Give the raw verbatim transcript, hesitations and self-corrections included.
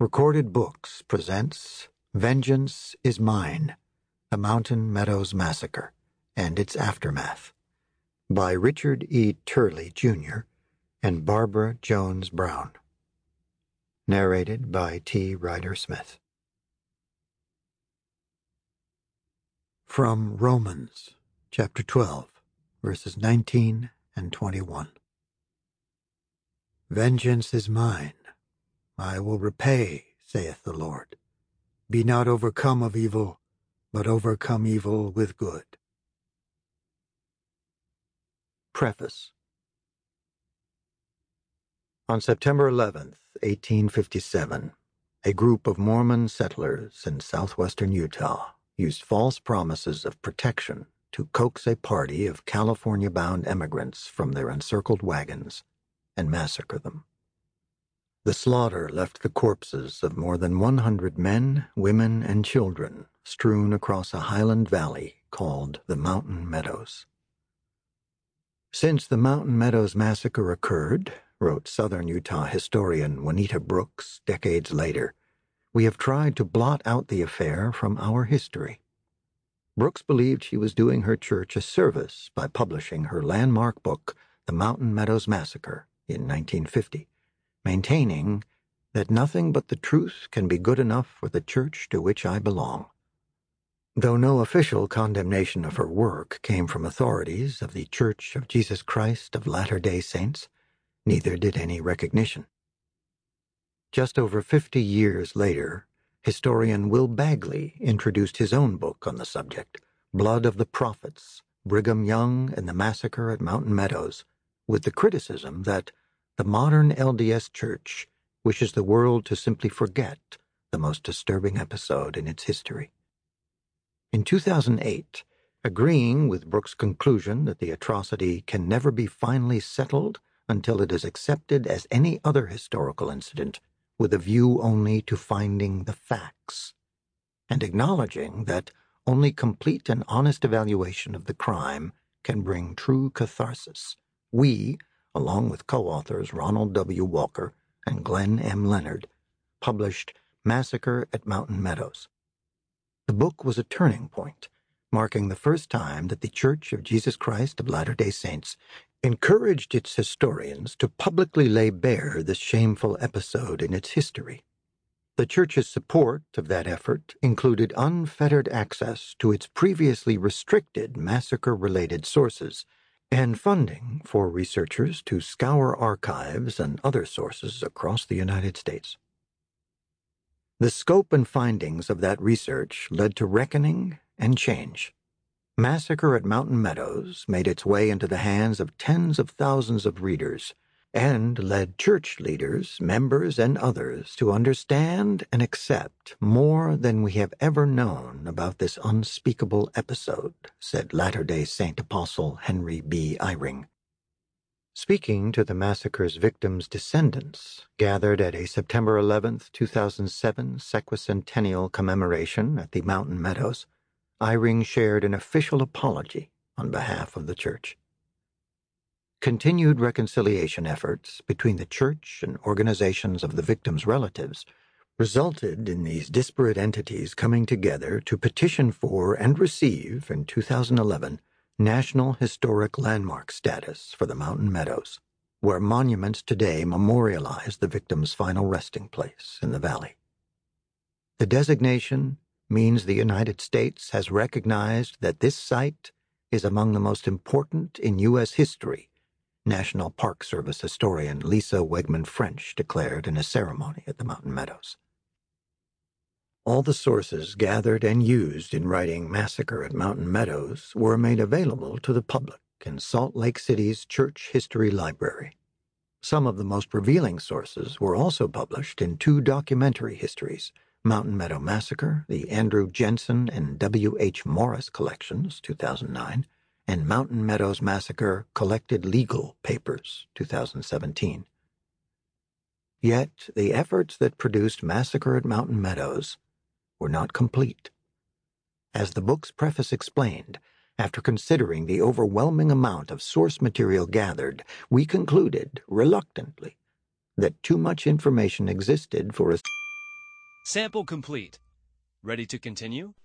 Recorded Books presents Vengeance is Mine, The Mountain Meadows Massacre and Its Aftermath by Richard E. Turley, Junior and Barbara Jones Brown. Narrated by T. Ryder Smith. From Romans, chapter twelve, verses nineteen and twenty-one. Vengeance is mine. I will repay, saith the Lord. Be not overcome of evil, but overcome evil with good. Preface. On September eleventh, eighteen fifty-seven, a group of Mormon settlers in southwestern Utah used false promises of protection to coax a party of California-bound emigrants from their encircled wagons and massacre them. The slaughter left the corpses of more than one hundred men, women, and children strewn across a highland valley called the Mountain Meadows. Since the Mountain Meadows massacre occurred, wrote Southern Utah historian Juanita Brooks decades later, we have tried to blot out the affair from our history. Brooks believed she was doing her church a service by publishing her landmark book, The Mountain Meadows Massacre, in nineteen fifty. Maintaining that nothing but the truth can be good enough for the church to which I belong. Though no official condemnation of her work came from authorities of the Church of Jesus Christ of Latter-day Saints, neither did any recognition. Just over fifty years later, historian Will Bagley introduced his own book on the subject, Blood of the Prophets, Brigham Young and the Massacre at Mountain Meadows, with the criticism that the modern L D S Church wishes the world to simply forget the most disturbing episode in its history. In two thousand eight, agreeing with Brooks' conclusion that the atrocity can never be finally settled until it is accepted as any other historical incident with a view only to finding the facts, and acknowledging that only complete and honest evaluation of the crime can bring true catharsis, we, along with co-authors Ronald W. Walker and Glenn M. Leonard, published Massacre at Mountain Meadows. The book was a turning point, marking the first time that the Church of Jesus Christ of Latter-day Saints encouraged its historians to publicly lay bare this shameful episode in its history. The Church's support of that effort included unfettered access to its previously restricted massacre-related sources and funding for researchers to scour archives and other sources across the United States. The scope and findings of that research led to reckoning and change. Massacre at Mountain Meadows made its way into the hands of tens of thousands of readers and led church leaders, members, and others to understand and accept more than we have ever known about this unspeakable episode, said Latter-day Saint Apostle Henry B. Eyring. Speaking to the massacre's victims' descendants, gathered at a September eleventh, two thousand seven sesquicentennial commemoration at the Mountain Meadows, Eyring shared an official apology on behalf of the church. Continued reconciliation efforts between the church and organizations of the victims' relatives resulted in these disparate entities coming together to petition for and receive, in two thousand eleven, National Historic Landmark status for the Mountain Meadows, where monuments today memorialize the victims' final resting place in the valley. The designation means the United States has recognized that this site is among the most important in U S history, National Park Service historian Lisa Wegman French declared in a ceremony at the Mountain Meadows. All the sources gathered and used in writing Massacre at Mountain Meadows were made available to the public in Salt Lake City's Church History Library. Some of the most revealing sources were also published in two documentary histories, Mountain Meadow Massacre, the Andrew Jensen and W H Morris collections, two thousand nine, and Mountain Meadows Massacre Collected Legal Papers, two thousand seventeen. Yet the efforts that produced Massacre at Mountain Meadows were not complete. As the book's preface explained, after considering the overwhelming amount of source material gathered, we concluded, reluctantly, that too much information existed for us Sample complete. Ready to continue?